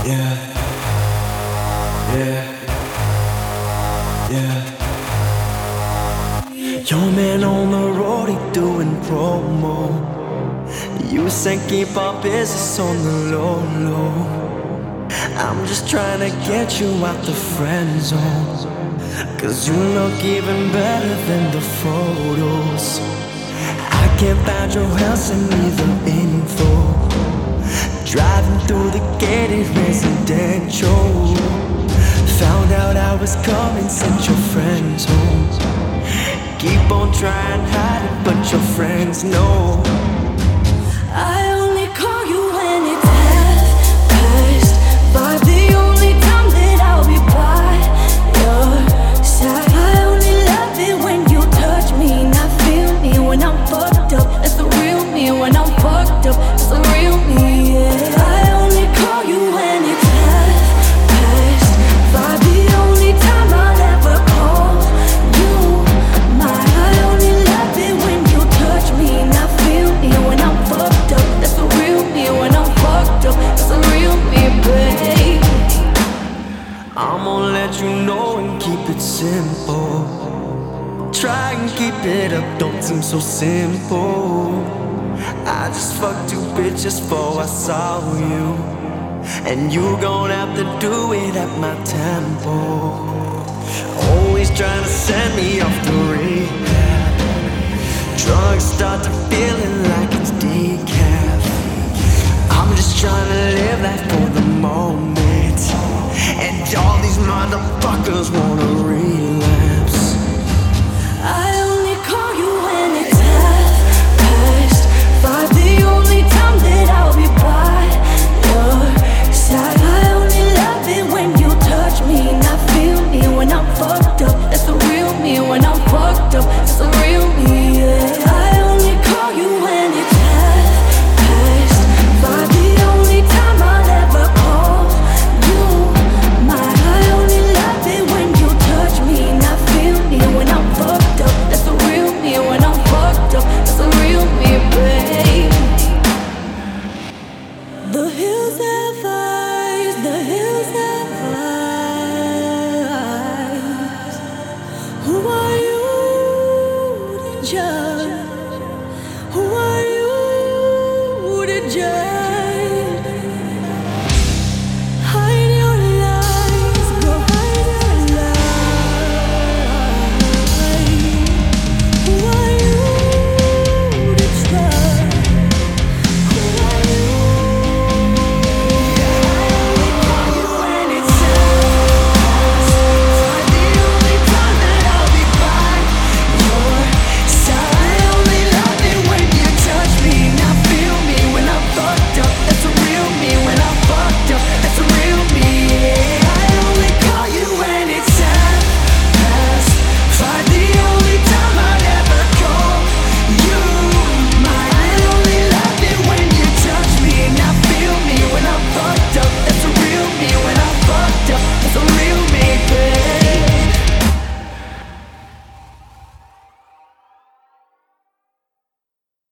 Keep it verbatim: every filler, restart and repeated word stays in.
Yeah, yeah, yeah. Your man on the road, he doing promo. You said keep our business on the low, low. I'm just trying to get you out the friend zone, cause you look even better than the photos. I can't find your house and leave the info. Driving through the gated residential, found out I was coming, sent your friends home. Keep on trying, hide it, but your friends know. I only call you when it's half past five. The only time that I'll be by your side. I only love it when you touch me, not feel me when I'm fucked up. That's the real me when I'm fucked up. That's the real me, yeah. I only call you when it's half past five. The only time I'll ever call you mine. I only love it when you touch me, not feel me when I'm fucked up. That's the real me when I'm fucked up. That's the real me, babe. I'm gonna let you know and keep it simple. Try and keep it up, don't seem so simple. I just fucked two bitches before I saw you, and you gon' have to do it at my tempo. Always trying to send me off the rehab. Drugs start to feeling like it's decaf. I'm just trying to live life for